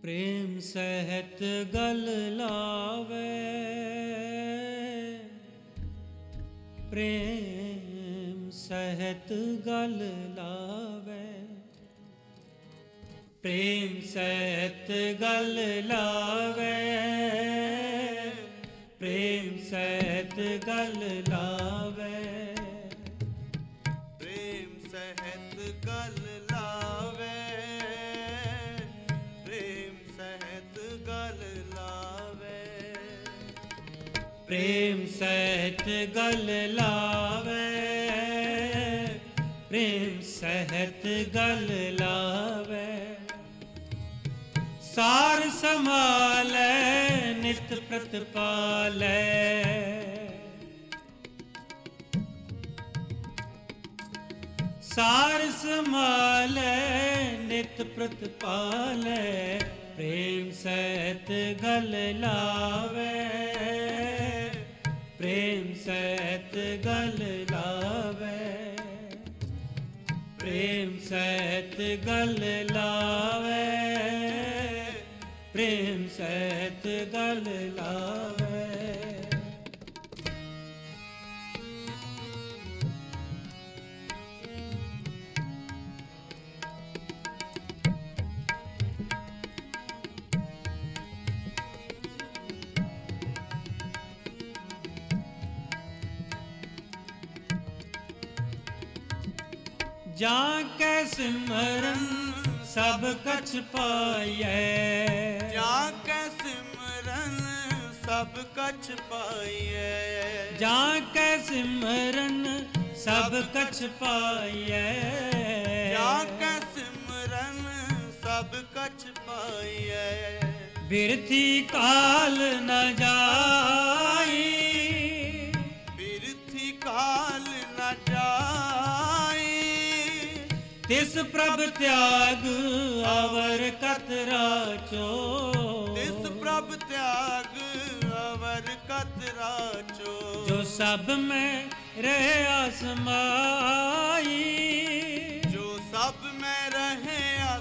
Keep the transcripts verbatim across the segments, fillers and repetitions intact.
प्रेम सहत गल लावे, प्रेम सहत गल लावे, प्रेम सहत गल लावे, प्रेम सहत गल लावे, प्रेम सहत गल लावे, प्रेम सहत गल लावे, प्रेम सहत गल लावे, प्रेम सहत गल लावे। सार संभाले नित प्रतिपाले, सार संभाले नित प्रतिपाले, प्रेम सहत गल लावे, प्रेम सहत गल लावे, प्रेम सहत गल लावे, प्रेम सहत गल लावे। जां कै सिमरन सब कछ पाइए, जां कै सिमरन सब कछ पाइए, जां कै सिमरन सब कछ पाइए, जां कै सिमरन सब कछ पाइए, बिरथी काल न जाई, बिरथी काल न जाई, तिस प्रभ त्याग अवर कतरा चो, तिस प्रभ त्याग अवर कतरा चो, जो सब में रहे आसमाई, जो सब में रहे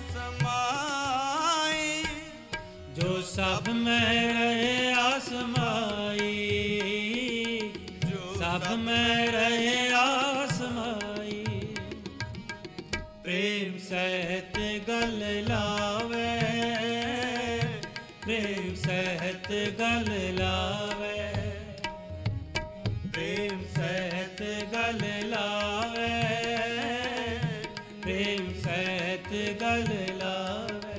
आसमाई, जो सब में रहे आसमाई, जो सब में रहे आसमाई, प्रेम सहत गल लावे, प्रेम सहत गल लावे, प्रेम सहत गल लावे, प्रेम सहत गल लावे।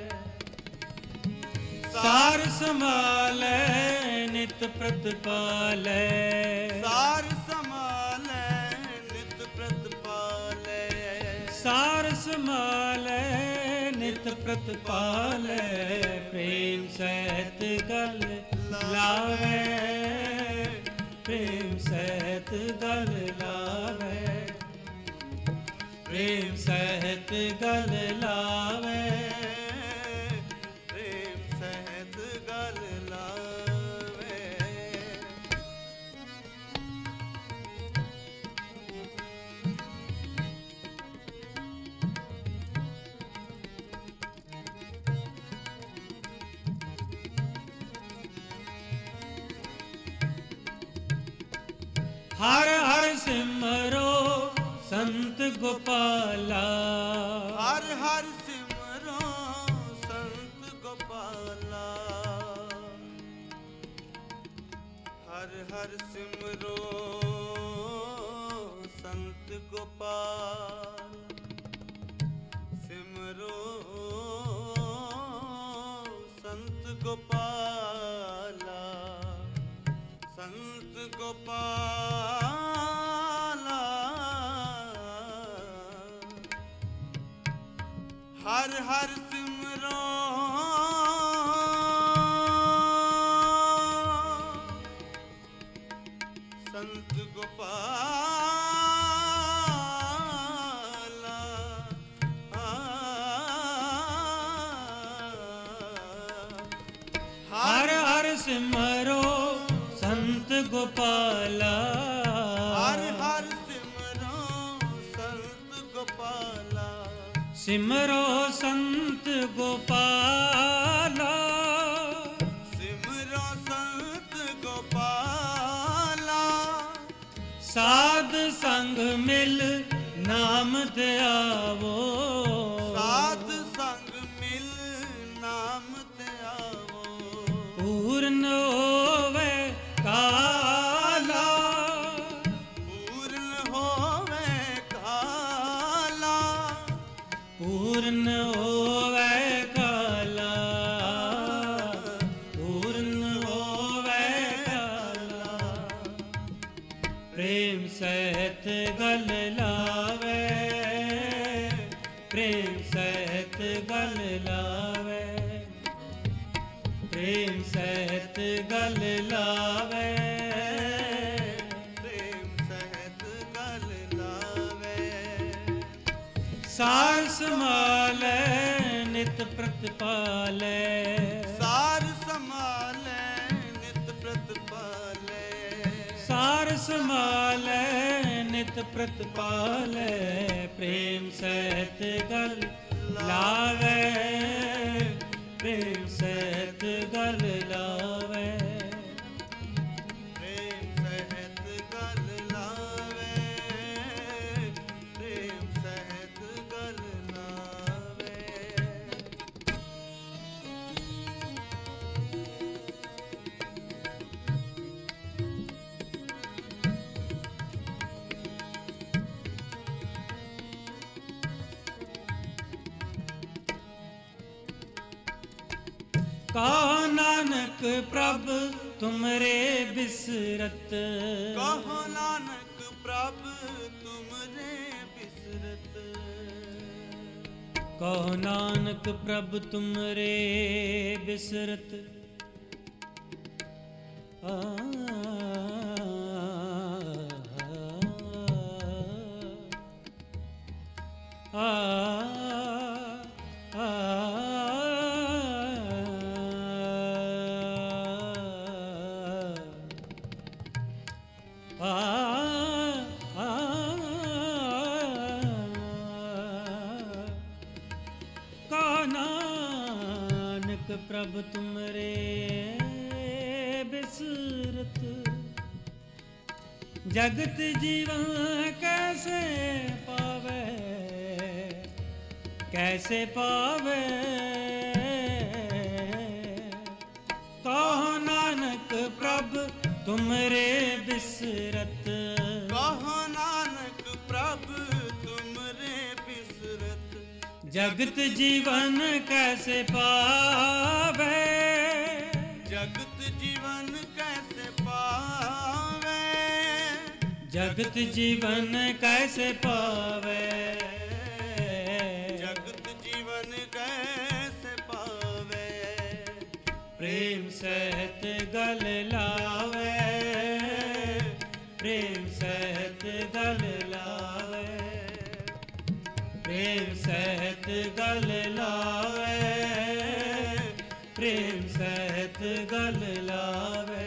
सार संभाले नित प्रतिपाले, सार संभाले नित प्रतिपाले, सार संभाले नित प्रतिपाले, प्रेम सहत गल लावे, प्रेम सहत गल लावे, प्रेम सहत गल लावे, प्रेम सहत गल लावे। हर हर सिमरो संत गोपाला, हर हर सिमरो संत गोपाला, हर हर सिमरो संत गोपाल, सिमरो संत गोपाला, संत गोपाला, हर हर सिमरो संत गोपाला, हर हर सिमरो संत गोपाला, हर हर सिमरो संत गोपाला, सिमरो संत गोपाला, संग मिल नाम ध्यावो, साध संग मिल नाम ध्यावो। पूर्ण होवे काला, पूर्ण होवे काला, पूर्ण होवे काला, पूर्ण होवे काला। प्रेम सहित गल लावे, प्रेम सहित गल लावे, प्रेम सहित गल लावे, प्रेम सहित गल लावे। सार समाले नित प्रतिपाले, सार समाले नित प्रतिपाले, सार समाले नित प्रतिपाले। प्रेम सहित गल लावे, प्रेम सहित गल लावे, प्रेम सहित गल लावे, प्रेम सहित गल लावे। कहो नानक प्रभ तुमरे बिसरत, कहो नानक प्रभु तुमरे बिसरत। कहो नानक प्रभ तुमरे बिसरत। आ, आ, आ, आ, आ, कहो नानक प्रभ तुमरे बिसरत। जगत जीवन कैसे पावे, कैसे पावे। कहो नानक प्रभ तुमरे बिसरत। कहो नानक प्रभु तुमरे बिसरत। जगत जीवन कैसे पावे, जगत जीवन कैसे पावे, जगत जीवन कैसे पावे। जगत जीवन कैसे पावे। प्रेम सहित गल लावे, प्रेम सहित गल लावे, प्रेम सहित गल लावे, प्रेम सहित गल लावे।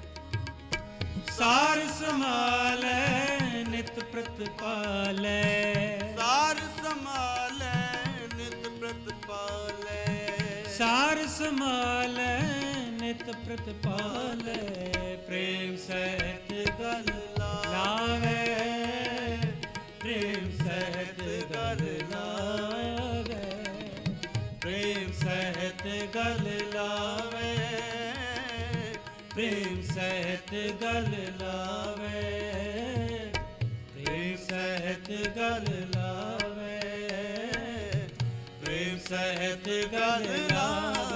सार समाले नित प्रतिपाले, सार समाले नित प्रतिपाले, सार समाले नित प्रतिपाले। प्रेम सहित गल लावे, प्रेम सहित गल लावे, प्रेम सहित गल लावे, प्रेम सहित गल लावे, प्रेम सहित गल लावे, प्रेम सहित गल लावे।